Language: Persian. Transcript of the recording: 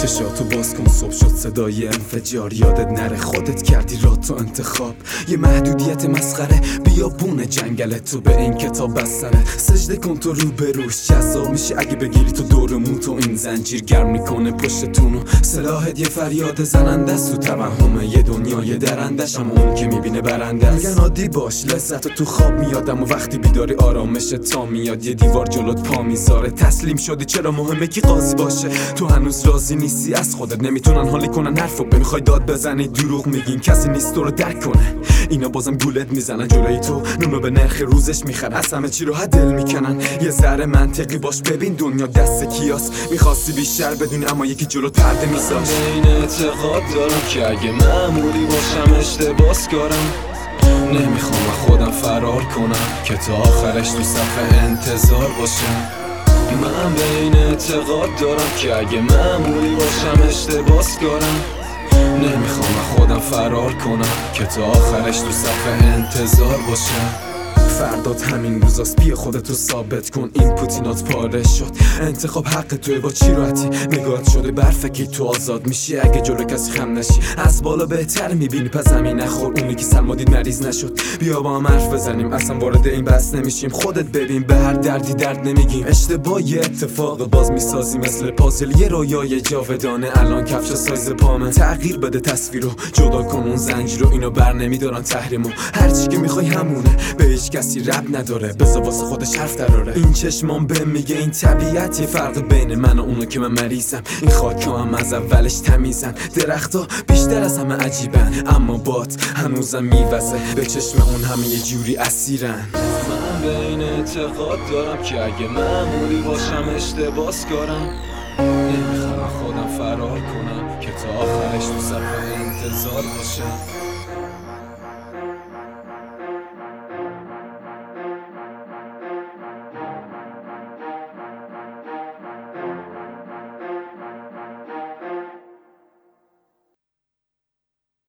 چشاتو باز کن، صبح شد صدای انفجار، یادت نره خودت کردی راه تو انتخاب. یه محدودیت مسخره بیابون جنگل، تو به این کتاب بستنه سجده کن تو رو به روش. جذاب میشه اگه بگیری تو دور مو، تو این زنجیر گرم میکنه پشتتونو. سلاحت یه فریاد زننده است، تو توهمه یه دنیای درندش، اما اون که میبینه برنده است. میگن عادی باش، لذت تو خواب میادم و وقتی بیداری آرامش تا میاد. یه دیوار جلوت پا میذاره، تسلیم شدی چرا مهمه کی قاضی باشه. تو هنوز راضی نیستی از خودت، نمیتونن حالی کنن حرفو بمیخوای داد بزنی. دروغ میگین کسی نیست تو رو درک کنه، اینا بازم گولت میزنن جلوی تو، نونو به نرخ روزش میخرن، از همه چی رو حد دل میکنن. یه ذره منطقی باش، ببین دنیا دست کیاست. میخواستی بیشتر بدونی اما یکی جلو پرده میذاش. این اعتقاد دارم که اگه معمولی باشم اشتباس کارم، نمیخوام خودم فرار کنم که تا آخرش تو صف انتظار باشم. من به این اعتقاد دارم که اگه معمولی باشم اشتباس کارم، نمیخوام خودم فرار کنم که تا آخرش تو صف انتظار باشم. فردات همین روزاست، بیا خودتو ثابت کن. این پوتینات پاره شد، انتخاب حق توی، با چی راحتی نگاهت شده برفکی. تو آزاد میشی اگه جلو کسی خم نشی، از بالا بهتر میبینی پس زمین نخور. اونی که سلما دید مریض نشد، بیا با هم حرف بزنیم، اصلا وارد این بحث نمیشیم. خودت ببین به هر دردی درد نمیگیم، اشتباه یه اتفاق باز میسازی مثل پازل. یه رویای جاودانه الان کفش سایز پامه، تغییر بده تصویرو، جدا کن اون زنجیرو، اینو بر نمیدارن تحریمو. هرچی که میخوای همونه، به هیچ کسی رب نداره، بذار واسه خودش حرف دراره. این چشمان به میگه این طبیعت، یه فرق بین من و اونو که من مریضم. این خاکا هم از اولش تمیزن، درختا بیشتر از همه عجیبن، اما باد هنوزم میوزه به چشم اون همه یه جوری اسیرن. من به این اعتقاد دارم که اگه معمولی باشم اشتباس کارم، نمیخوام خودم فرار کنم که تا آخرش تو صف انتظار باشم.